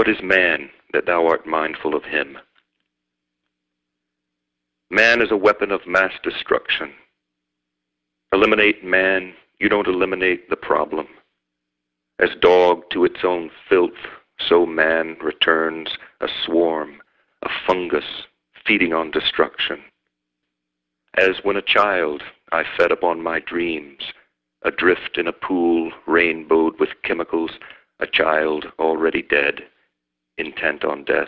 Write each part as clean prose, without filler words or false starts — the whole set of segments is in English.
What is man that thou art mindful of him? Man is a weapon of mass destruction. Eliminate man, you don't eliminate the problem. As dog to its own filth, so man returns a swarm, a fungus feeding on destruction. As when a child I fed upon my dreams, adrift in a pool rainbowed with chemicals, a child already dead, intent on death.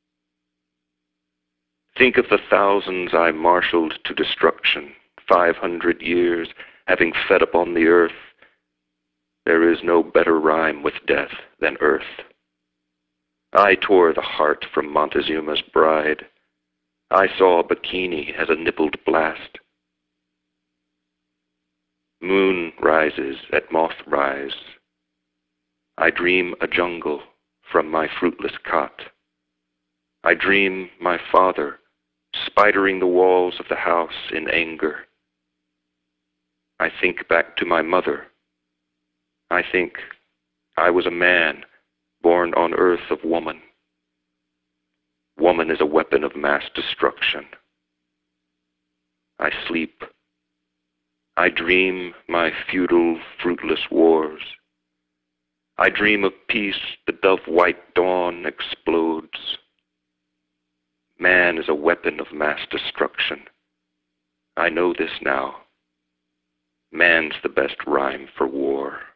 Think of the thousands I marshaled to destruction, 500 years, having fed upon the earth. There is no better rhyme with death than earth. I tore the heart from Montezuma's bride. I saw a bikini as a nippled blast. Moon rises at moth rise. I dream a jungle from my fruitless cot. I dream my father spidering the walls of the house in anger. I think back to my mother. I think I was a man born on earth of woman. Woman is a weapon of mass destruction. I sleep. I dream my futile, fruitless wars. I dream of peace, the dove-white dawn explodes. Man is a weapon of mass destruction. I know this now. Man's the best rhyme for war.